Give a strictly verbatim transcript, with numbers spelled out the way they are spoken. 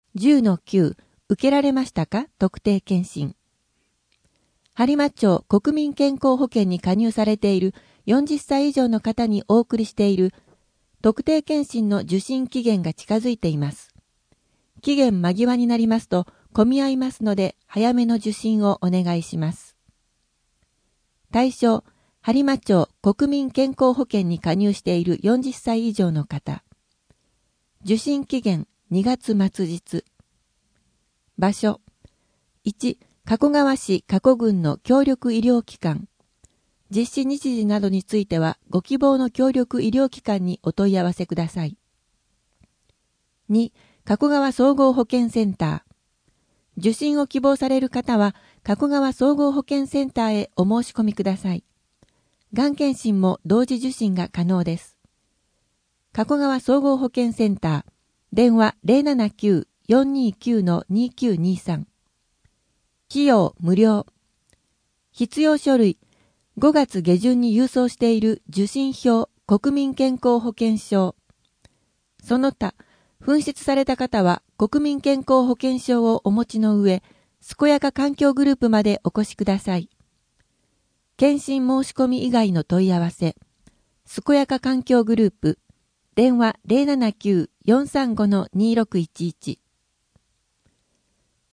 じゅうのきゅう 受けられましたか？特定健診。播磨町国民健康保険に加入されているよんじゅっさい以上の方にお送りしている特定健診の受診期限が近づいています。期限間際になりますと混み合いますので早めの受診をお願いします。対象、播磨町国民健康保険に加入しているよんじゅっさい以上の方。受診期限にがつ末日。場所、いち、加古川市加古郡の協力医療機関。実施日時などについてはご希望の協力医療機関にお問い合わせください。に、加古川総合保健センター。受診を希望される方は加古川総合保健センターへお申し込みください。がん検診も同時受診が可能です。加古川総合保健センター、電話 ゼロななきゅう よんにきゅう にきゅうにさん。費用無料。必要書類、ごがつ下旬に郵送している受診票国民健康保険証。その他、紛失された方は国民健康保険証をお持ちの上、健やか環境グループまでお越しください。検診申し込み以外の問い合わせ、健やか環境グループ、電話 ゼロななきゅう よんさんご にろくいちいち。